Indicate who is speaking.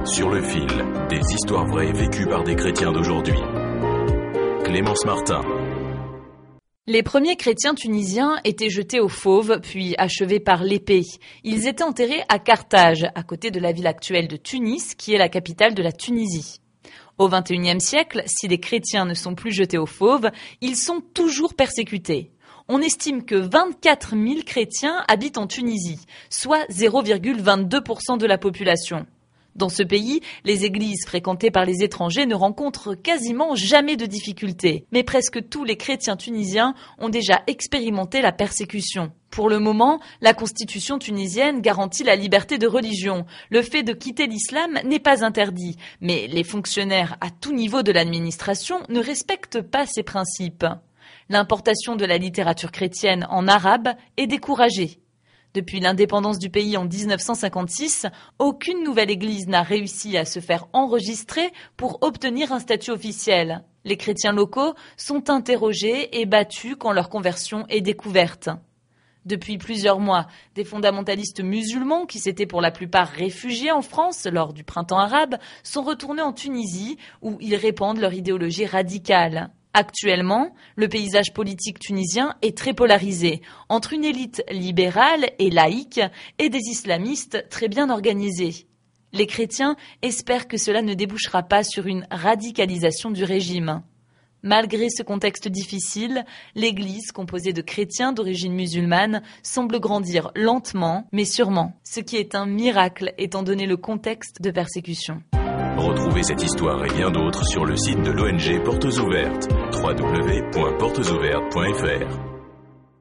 Speaker 1: Sur le fil, des histoires vraies vécues par des chrétiens d'aujourd'hui. Clémence Martin.
Speaker 2: Les premiers chrétiens tunisiens étaient jetés aux fauves, puis achevés par l'épée. Ils étaient enterrés à Carthage, à côté de la ville actuelle de Tunis, qui est la capitale de la Tunisie. Au XXIe siècle, si les chrétiens ne sont plus jetés aux fauves, ils sont toujours persécutés. On estime que 24 000 chrétiens habitent en Tunisie, soit 0,22% de la population. Dans ce pays, les églises fréquentées par les étrangers ne rencontrent quasiment jamais de difficultés. Mais presque tous les chrétiens tunisiens ont déjà expérimenté la persécution. Pour le moment, la constitution tunisienne garantit la liberté de religion. Le fait de quitter l'islam n'est pas interdit. Mais les fonctionnaires à tout niveau de l'administration ne respectent pas ces principes. L'importation de la littérature chrétienne en arabe est découragée. Depuis l'indépendance du pays en 1956, aucune nouvelle église n'a réussi à se faire enregistrer pour obtenir un statut officiel. Les chrétiens locaux sont interrogés et battus quand leur conversion est découverte. Depuis plusieurs mois, des fondamentalistes musulmans qui s'étaient pour la plupart réfugiés en France lors du printemps arabe sont retournés en Tunisie où ils répandent leur idéologie radicale. Actuellement, le paysage politique tunisien est très polarisé, entre une élite libérale et laïque et des islamistes très bien organisés. Les chrétiens espèrent que cela ne débouchera pas sur une radicalisation du régime. Malgré ce contexte difficile, l'Église, composée de chrétiens d'origine musulmane, semble grandir lentement, mais sûrement, ce qui est un miracle étant donné le contexte de persécution.
Speaker 1: Retrouvez cette histoire et bien d'autres sur le site de l'ONG Portes Ouvertes, www.portesouvertes.fr.